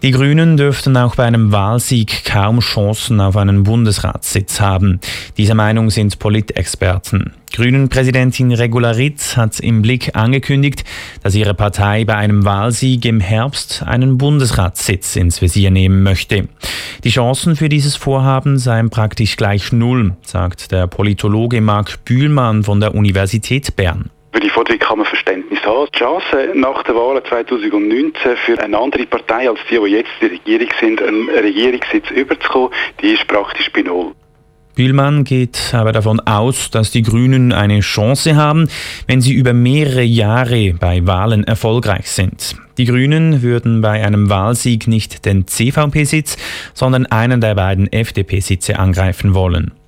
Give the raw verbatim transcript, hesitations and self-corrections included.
Die Grünen dürften auch bei einem Wahlsieg kaum Chancen auf einen Bundesratssitz haben. Dieser Meinung sind Politexperten. Grünen-Präsidentin Regularitz hat im Blick angekündigt, dass ihre Partei bei einem Wahlsieg im Herbst einen Bundesratssitz ins Visier nehmen möchte. Die Chancen für dieses Vorhaben seien praktisch gleich null, sagt der Politologe Marc Bühlmann von der Universität Bern. Für die Forderung kann man Verständnis haben. Die Chance nach der Wahl zweitausendneunzehn für eine andere Partei als die, die jetzt die Regierung sind, einen Regierungssitz überzukommen, die ist praktisch bei null. Bühlmann geht aber davon aus, dass die Grünen eine Chance haben, wenn sie über mehrere Jahre bei Wahlen erfolgreich sind. Die Grünen würden bei einem Wahlsieg nicht den C V P-Sitz, sondern einen der beiden F D P-Sitze angreifen wollen.